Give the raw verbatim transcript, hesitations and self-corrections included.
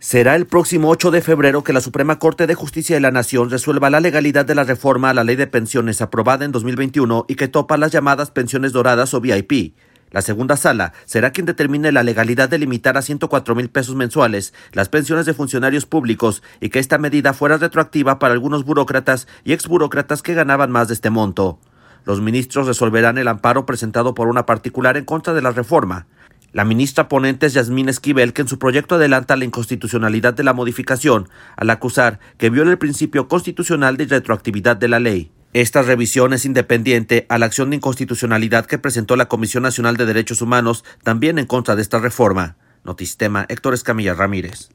Será el próximo ocho de febrero que la Suprema Corte de Justicia de la Nación resuelva la legalidad de la reforma a la Ley de Pensiones aprobada en dos mil veintiuno y que topa las llamadas pensiones doradas o V I P. La segunda sala será quien determine la legalidad de limitar a ciento cuatro mil pesos mensuales las pensiones de funcionarios públicos y que esta medida fuera retroactiva para algunos burócratas y exburócratas que ganaban más de este monto. Los ministros resolverán el amparo presentado por una particular en contra de la reforma. La ministra ponente es Yasmín Esquivel, que en su proyecto adelanta la inconstitucionalidad de la modificación al acusar que viola el principio constitucional de retroactividad de la ley. Esta revisión es independiente a la acción de inconstitucionalidad que presentó la Comisión Nacional de Derechos Humanos también en contra de esta reforma. Notisistema, Héctor Escamilla Ramírez.